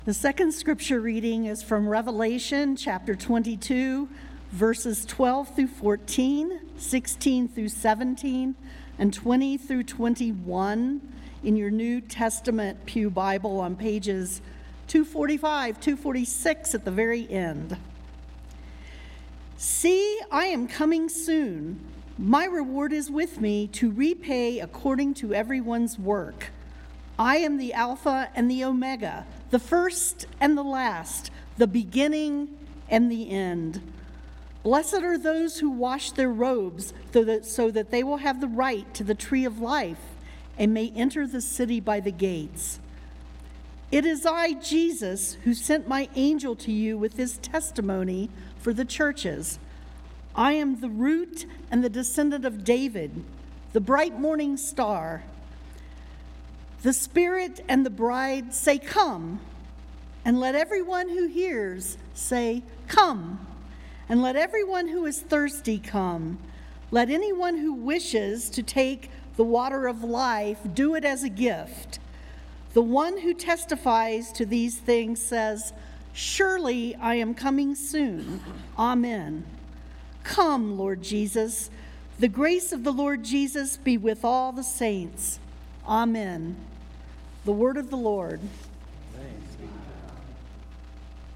The second scripture reading is from Revelation chapter 22, verses 12 through 14, 16 through 17, and 20 through 21 in your New Testament Pew Bible on pages 245, 246 at the very end. See, I am coming soon. My reward is with me to repay according to everyone's work. I am the Alpha and the Omega, the first and the last, the beginning and the end. Blessed are those who wash their robes so that they will have the right to the tree of life and may enter the city by the gates. It is I, Jesus, who sent my angel to you with this testimony for the churches. I am the root and the descendant of David, the bright morning star. The Spirit and the bride say, "Come," and let everyone who hears say, "Come," and let everyone who is thirsty come. Let anyone who wishes to take the water of life do it as a gift. The one who testifies to these things says, "Surely I am coming soon." Amen. Come, Lord Jesus. The grace of the Lord Jesus be with all the saints. Amen. The word of the Lord.